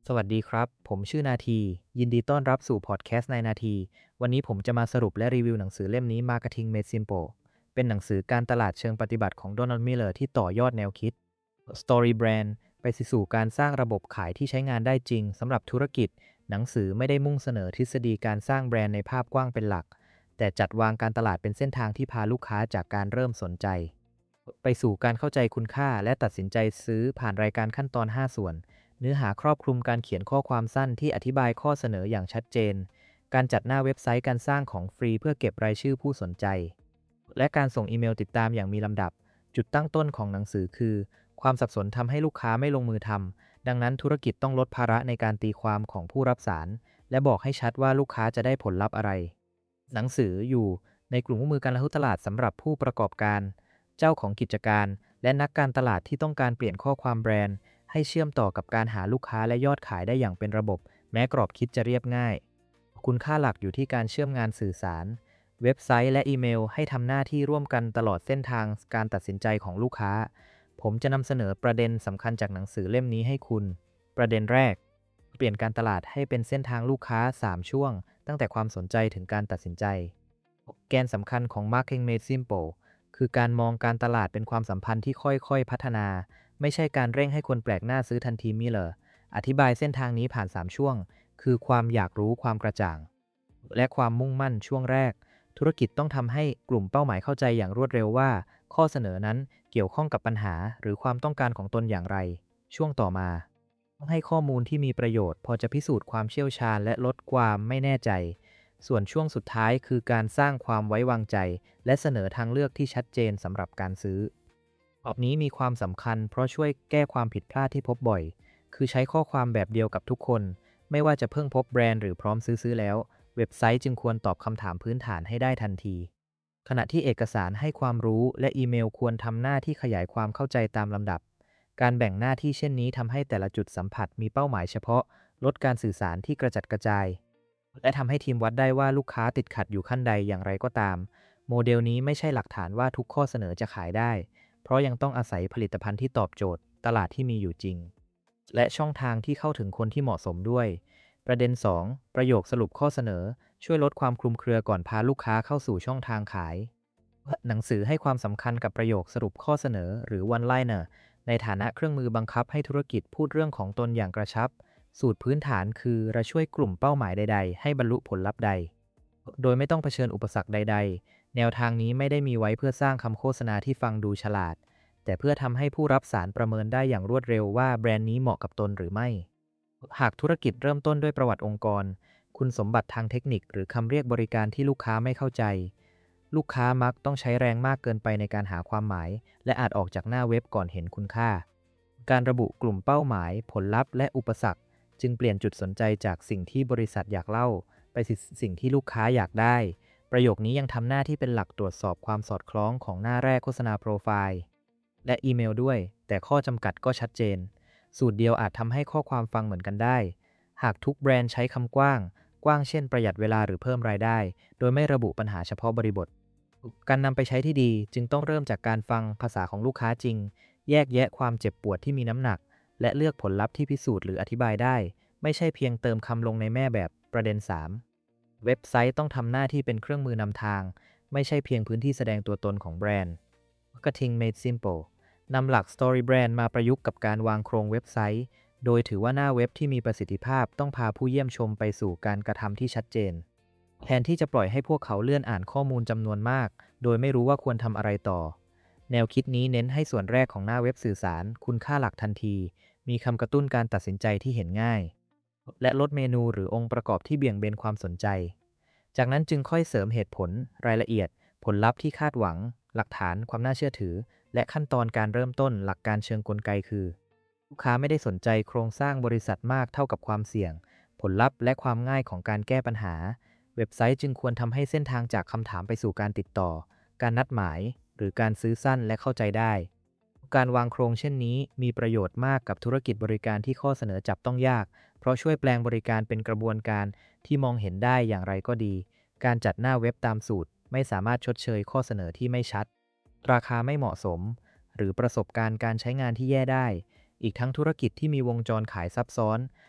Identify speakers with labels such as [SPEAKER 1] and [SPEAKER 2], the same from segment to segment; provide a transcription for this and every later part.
[SPEAKER 1] สวัสดีครับ ผมชื่อนาที ยินดีต้อนรับสู่พอดแคสต์ในนาที วันนี้ผมจะมาสรุปและรีวิวหนังสือเล่มนี้ Marketing Made Simple เป็นหนังสือการตลาดเชิงปฏิบัติของโดนัลด์มิลเลอร์ที่ต่อยอดแนวคิด Story Brand ไปสู่การสร้างระบบขายที่ใช้งานได้จริงสำหรับธุรกิจ หนังสือไม่ได้มุ่งเสนอทฤษฎีการสร้างแบรนด์ในภาพกว้างเป็นหลัก แต่จัดวางการตลาดเป็นเส้นทางที่พาลูกค้าจากการเริ่มสนใจไปสู่การเข้าใจคุณค่าและตัดสินใจซื้อผ่านรายการขั้นตอน 5 ส่วน เนื้อหาครอบคลุมการเขียนข้อความสั้นที่อธิบายข้อเสนออย่างชัดเจน การจัดหน้าเว็บไซต์การสร้างของฟรีเพื่อเก็บรายชื่อผู้สนใจ และการส่งอีเมลติดตามอย่างมีลำดับ จุดตั้งต้นของหนังสือคือ ความสับสนทำให้ลูกค้าไม่ลงมือทำ ดังนั้นธุรกิจต้องลดภาระในการตีความของผู้รับสาร และบอกให้ชัดว่าลูกค้าจะได้ผลลัพธ์อะไร หนังสืออยู่ในกลุ่มคู่มือการลงทุนตลาดสำหรับผู้ประกอบการ เจ้าของกิจการ และนักการตลาดที่ต้องการเปลี่ยนข้อความแบรนด์ให้เชื่อมต่อกับการหาลูกค้าและยอดขายได้อย่างเป็นระบบ แม้กรอบคิดจะเรียบง่าย คุณค่าหลักอยู่ที่การเชื่อมงานสื่อสาร เว็บไซต์และอีเมลให้ทำหน้าที่ร่วมกันตลอดเส้นทางการตัดสินใจของลูกค้า ผมจะนำเสนอประเด็นสำคัญจากหนังสือเล่มนี้ให้คุณ ประเด็นแรก เปลี่ยนการตลาดให้เป็นเส้นทางลูกค้า 3 ช่วง ตั้งแต่ความสนใจถึงการตัดสินใจ แกนสำคัญของ Marketing Made Simple คือการมองการตลาดเป็นความสัมพันธ์ที่ค่อยๆพัฒนา ไม่ใช่การเร่งให้คนแปลกหน้าซื้อทันทีมิลเลอร์อธิบายเส้นทางนี้ผ่าน 3 ช่วง คือความอยากรู้ความกระจ่าง และความมุ่งมั่นช่วงแรก ธุรกิจต้องทำให้กลุ่มเป้าหมายเข้าใจอย่างรวดเร็วว่า ข้อเสนอนั้นเกี่ยวข้องกับปัญหาหรือความต้องการของตนอย่างไร ช่วงต่อมาต้องให้ข้อมูลที่มีประโยชน์พอจะพิสูจน์ความเชี่ยวชาญและลดความไม่แน่ใจ ส่วนช่วงสุดท้ายคือการสร้างความไว้วางใจ และเสนอทางเลือกที่ชัดเจนสำหรับการซื้อรอบนี้มีความสำคัญเพราะช่วยแก้ความผิดพลาดที่พบบ่อย คือใช้ข้อความแบบเดียวกับทุกคน ไม่ว่าจะเพิ่งพบแบรนด์หรือพร้อมซื้อแล้ว เว็บไซต์จึงควรตอบคำถามพื้นฐานให้ได้ทันที ขณะที่เอกสารให้ความรู้และอีเมลควรทำหน้าที่ขยายความเข้าใจตามลำดับ การแบ่งหน้าที่เช่นนี้ทำให้แต่ละจุดสัมผัสมีเป้าหมายเฉพาะ ลดการสื่อสารที่กระจัดกระจาย และทำให้ทีมวัดได้ว่าลูกค้าติดขัดอยู่ขั้นใดอย่างไรก็ตาม โมเดลนี้ไม่ใช่หลักฐานว่าทุกข้อเสนอจะขายได้ เพราะยังต้องอาศัยผลิตภัณฑ์ที่ตอบโจทย์ตลาดที่มีอยู่จริง และช่องทางที่เข้าถึงคนที่เหมาะสมด้วย ประเด็น 2 ประโยคสรุปข้อเสนอ ช่วยลดความคลุมเครือก่อนพาลูกค้าเข้าสู่ช่องทางขาย หนังสือให้ความสำคัญกับประโยคสรุปข้อเสนอหรือ one liner ในฐานะเครื่องมือบังคับให้ธุรกิจพูดเรื่องของตนอย่างกระชับ สูตรพื้นฐานคือเราช่วยกลุ่มเป้าหมายใดๆให้บรรลุผลลัพธ์ใด โดยไม่ต้องเผชิญอุปสรรคใดๆ แนวทางนี้ไม่ได้มีไว้เพื่อสร้างคำโฆษณาที่ฟังดูฉลาด แต่เพื่อทำให้ผู้รับสารประเมินได้อย่างรวดเร็วว่าแบรนด์นี้เหมาะกับตนหรือไม่ หากธุรกิจเริ่มต้นด้วยประวัติองค์กร คุณสมบัติทางเทคนิคหรือคำเรียกบริการที่ลูกค้าไม่เข้าใจ ลูกค้ามักต้องใช้แรงมากเกินไปในการหาความหมาย และอาจออกจากหน้าเว็บก่อนเห็นคุณค่า การระบุกลุ่มเป้าหมาย ผลลัพธ์และอุปสรรค จึงเปลี่ยนจุดสนใจจากสิ่งที่บริษัทอยากเล่า ไปสิ่งที่ลูกค้าอยากได้ ประโยคนี้ยังทำหน้าที่เป็นหลักตรวจสอบความสอดคล้องของหน้าแรกโฆษณาโปรไฟล์และอีเมลด้วย แต่ข้อจำกัดก็ชัดเจน สูตรเดียวอาจทำให้ข้อความฟังเหมือนกันได้ หากทุกแบรนด์ใช้คำกว้างเช่นประหยัดเวลาหรือเพิ่มรายได้ โดยไม่ระบุปัญหาเฉพาะบริบท การนำไปใช้ที่ดีจึงต้องเริ่มจากการฟังภาษาของลูกค้าจริง แยกแยะความเจ็บปวดที่มีน้ำหนัก และเลือกผลลัพธ์ที่พิสูจน์หรืออธิบายได้ ไม่ใช่เพียงเติมคำลงในแม่แบบประเด็น 3 เว็บไซต์ต้องทำหน้าที่เป็นเครื่องมือนำทาง ไม่ใช่เพียงพื้นที่แสดงตัวตนของแบรนด์ Marketing Made Simple นำหลัก Story Brand มาประยุกต์กับการวางโครงเว็บไซต์ โดยถือว่าหน้าเว็บที่มีประสิทธิภาพต้องพาผู้เยี่ยมชมไปสู่การกระทำที่ชัดเจน แทนที่จะปล่อยให้พวกเขาเลื่อนอ่านข้อมูลจำนวนมาก โดยไม่รู้ว่าควรทำอะไรต่อ แนวคิดนี้เน้นให้ส่วนแรกของหน้าเว็บสื่อสารคุณค่าหลักทันที มีคำกระตุ้นการตัดสินใจที่เห็นง่าย และลดเมนูหรือองค์ประกอบที่เบี่ยงเบนความสนใจ จากนั้นจึงค่อยเสริมเหตุผล รายละเอียด ผลลัพธ์ที่คาดหวัง หลักฐาน ความน่าเชื่อถือ และขั้นตอนการเริ่มต้น หลักการเชิงกลไกคือ ลูกค้าไม่ได้สนใจโครงสร้างบริษัทมากเท่ากับความเสี่ยง ผลลัพธ์และความง่ายของการแก้ปัญหา เว็บไซต์จึงควรทำให้เส้นทางจากคำถามไปสู่การติดต่อ การนัดหมาย หรือการซื้อสั้นและเข้าใจได้ การวางโครงเช่นนี้มีประโยชน์มากกับธุรกิจบริการที่ข้อเสนอจับต้องยาก เพราะช่วยแปลงบริการเป็นกระบวนการที่มองเห็นได้อย่างไรก็ดี การจัดหน้าเว็บตามสูตรไม่สามารถชดเชยข้อเสนอที่ไม่ชัด ราคาไม่เหมาะสม หรือประสบการณ์การใช้งานที่แย่ได้ อีกทั้งธุรกิจที่มีวงจรขายซับซ้อน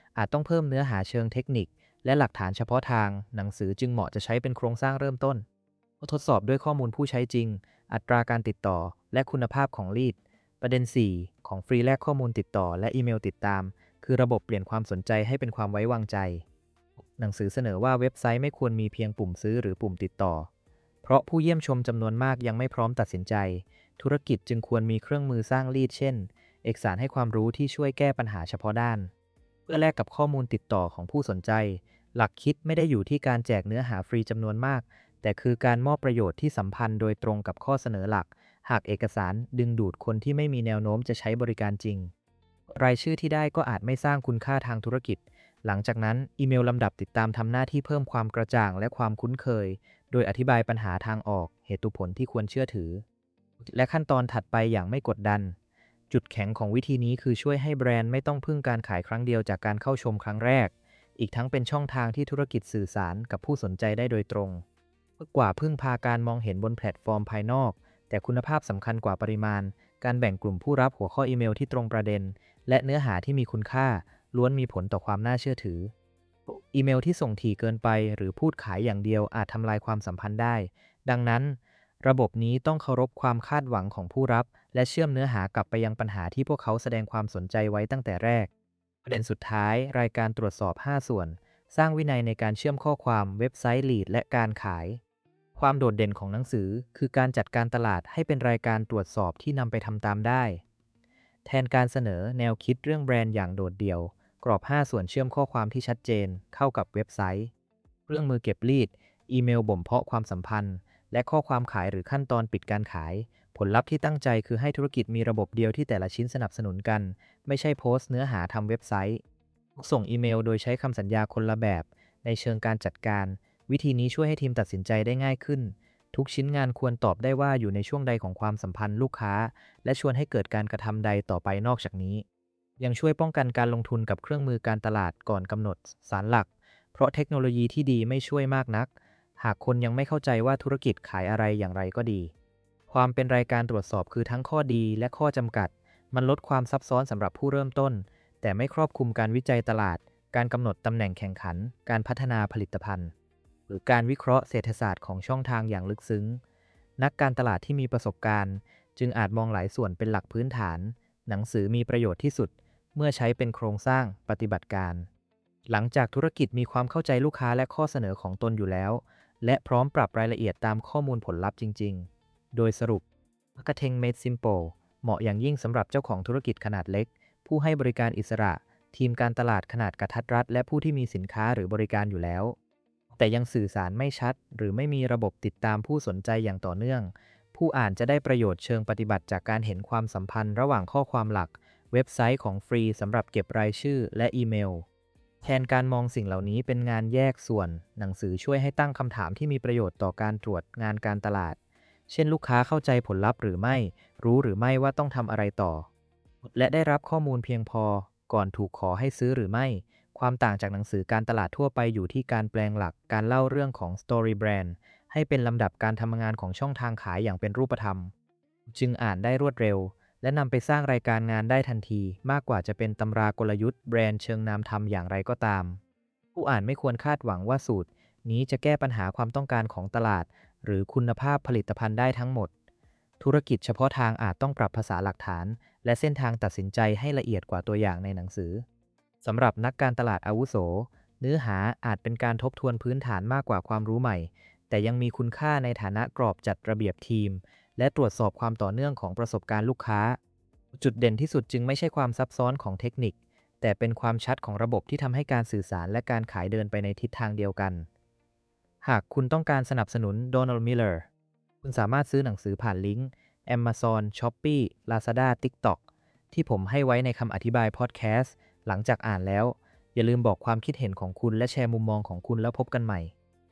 [SPEAKER 1] อาจต้องเพิ่มเนื้อหาเชิงเทคนิคและหลักฐานเฉพาะทางหนังสือจึงเหมาะจะใช้เป็นโครงสร้างเริ่มต้นทดสอบด้วยข้อมูลผู้ใช้จริงอัตราการติดต่อและคุณภาพของลีดประเด็น4ของฟรีแลกข้อมูลติดต่อและอีเมลติดตามคือระบบเปลี่ยนความสนใจให้เป็นความไว้วางใจหนังสือเสนอว่าเว็บไซต์ไม่ควรมีเพียงปุ่มซื้อหรือปุ่มติดต่อเพราะผู้เยี่ยมชมจำนวนมากยังไม่พร้อมตัดสินใจธุรกิจจึงควรมีเครื่องมือสร้างลีดเช่นเอกสารให้ความรู้ที่ช่วยแก้ปัญหาเฉพาะด้านเพื่อแลกกับข้อมูลติดต่อของผู้สนใจหลักคิดไม่ได้อยู่ที่การแจกเนื้อหาฟรีจำนวนมากแต่คือการมอบประโยชน์ที่สัมพันธ์โดยตรงกับข้อเสนอหลักหากเอกสารดึงดูดคนที่ไม่มีแนวโน้มจะใช้บริการจริงรายชื่อที่ได้ก็อาจไม่สร้างคุณค่าทางธุรกิจหลังจากนั้นอีเมลลำดับติดตามทำหน้าที่เพิ่มความกระจ่างและความคุ้นเคยโดยอธิบายปัญหาทางออกเหตุผลที่ควรเชื่อถือและขั้นตอนถัดไปอย่างไม่กดดันจุดแข็งของวิธีนี้คือช่วยให้แบรนด์ไม่ต้องพึ่งการขายครั้งเดียวจากการเข้าชมครั้งแรกอีกทั้งเป็นช่องทางที่ธุรกิจสื่อสารกับผู้สนใจได้โดยตรงกว่าพึ่งพาการมองเห็นบนแพลตฟอร์มภายนอกแต่คุณภาพสำคัญกว่าปริมาณการแบ่งกลุ่มผู้รับหัวข้ออีเมลที่ตรงประเด็นและเนื้อหาที่มีคุณค่าล้วนมีผลต่อความน่าเชื่อถืออีเมลที่ส่งถี่เกินไปหรือพูดขายอย่างเดียวอาจทำลายความสัมพันธ์ได้ดังนั้นระบบนี้ต้องเคารพความคาดหวังของผู้รับและเชื่อมเนื้อหากลับไปยังปัญหาที่พวกเขาแสดงความสนใจไว้ตั้งแต่แรกประเด็นสุดท้ายรายการตรวจสอบ5ส่วนสร้างวินัยในการเชื่อมข้อความเว็บไซต์ลีดและการขายความโดดเด่นของหนังสือคือการจัดการตลาดให้เป็นรายการตรวจสอบที่นำไปทำตามได้แทนการเสนอแนวคิดเรื่องแบรนด์อย่างโดดเดี่ยวกรอบ5ส่วนเชื่อมข้อความที่ชัดเจนเข้ากับเว็บไซต์เครื่องมือเก็บลีดอีเมลบ่มเพาะความสัมพันธ์และข้อความขายหรือขั้นตอนปิดการขายผลลัพธ์ที่ตั้งใจคือให้ธุรกิจมีระบบเดียวที่แต่ละชิ้นสนับสนุนกันไม่ใช่โพสต์เนื้อหาทำเว็บไซต์ส่งอีเมลโดยใช้คำสัญญาคนละแบบในเชิงการจัดการวิธีนี้ช่วยให้ทีมตัดสินใจได้ง่ายขึ้นทุกชิ้นงานควรตอบได้ว่าอยู่ในช่วงใดของความสัมพันธ์ลูกค้าและชวนให้เกิดการกระทำใดต่อไปนอกจากนี้ยังช่วยป้องกันการลงทุนกับเครื่องมือการตลาดก่อนกำหนดสารหลักเพราะเทคโนโลยีที่ดีไม่ช่วยมากนักหากคนยังไม่เข้าใจว่าธุรกิจขายอะไรอย่างไรก็ดีความเป็นรายการตรวจสอบคือทั้งข้อดีและข้อจำกัดมันลดความซับซ้อนสำหรับผู้เริ่มต้นแต่ไม่ครอบคลุมการวิจัยตลาดการกำหนดตำแหน่งแข่งขันการพัฒนาผลิตภัณฑ์หรือการวิเคราะห์เศรษฐศาสตร์ของช่องทางอย่างลึกซึ้งนักการตลาดที่มีประสบการณ์จึงอาจมองหลายส่วนเป็นหลักพื้นฐานหนังสือมีประโยชน์ที่สุดเมื่อใช้เป็นโครงสร้างปฏิบัติการหลังจากธุรกิจมีความเข้าใจลูกค้าและข้อเสนอของตนอยู่แล้วและพร้อมปรับรายละเอียดตามข้อมูลผลลัพธ์จริงๆโดยสรุป Marketing Made Simple เหมาะอย่างยิ่งสำหรับเจ้าของธุรกิจขนาดเล็กผู้ให้บริการอิสระทีมการตลาดขนาดกระทัดรัดและผู้ที่มีสินค้าหรือบริการอยู่แล้วแต่ยังสื่อสารไม่ชัดหรือไม่มีระบบติดตามผู้สนใจอย่างต่อเนื่องผู้อ่านจะได้ประโยชน์เชิงปฏิบัติจากการเห็นความสัมพันธ์ระหว่างข้อความหลักเว็บไซต์ของฟรีสำหรับเก็บรายชื่อและอีเมลแทนการมองสิ่งเหล่านี้เป็นงานแยกส่วนหนังสือช่วยให้ตั้งคำถามที่มีประโยชน์ต่อการตรวจงานการตลาดเช่นลูกค้าเข้าใจผลลัพธ์หรือไม่รู้หรือไม่ว่าต้องทำอะไรต่อและได้รับข้อมูลเพียงพอก่อนถูกขอให้ซื้อหรือไม่ความต่างจากหนังสือการตลาดทั่วไปอยู่ที่การแปลงหลักการเล่าเรื่องของ Story Brand ให้เป็นลำดับการทำงานของช่องทางขายอย่างเป็นรูปธรรมจึงอ่านได้รวดเร็วและนำไปสร้างรายการงานได้ทันทีมากกว่าจะเป็นตำรากลยุทธ์แบรนด์เชิงนามธรรมอย่างไรก็ตามผู้อ่านไม่ควรคาดหวังว่าสูตรนี้จะแก้ปัญหาความต้องการของตลาดหรือคุณภาพผลิตภัณฑ์ได้ทั้งหมดธุรกิจเฉพาะทางอาจต้องปรับภาษาหลักฐานและเส้นทางตัดสินใจให้ละเอียดกว่าตัวอย่างในหนังสือสำหรับนักการตลาดอาวุโสเนื้อหาอาจเป็นการทบทวนพื้นฐานมากกว่าความรู้ใหม่แต่ยังมีคุณค่าในฐานะกรอบจัดระเบียบทีมและตรวจสอบความต่อเนื่องของประสบการณ์ลูกค้าจุดเด่นที่สุดจึงไม่ใช่ความซับซ้อนของเทคนิคแต่เป็นความชัดของระบบที่ทำให้การสื่อสารและการขายเดินไปในทิศทางเดียวกันหากคุณต้องการสนับสนุนโดนัลด์มิลเลอร์คุณสามารถซื้อหนังสือผ่านลิงก์ Amazon, Shopee, Lazada, TikTok ที่ผมให้ไว้ในคำอธิบายพอดแคสต์หลังจากอ่านแล้วอย่าลืมบอกความคิดเห็นของคุณและแชร์มุมมองของคุณแล้วพบกันใหม่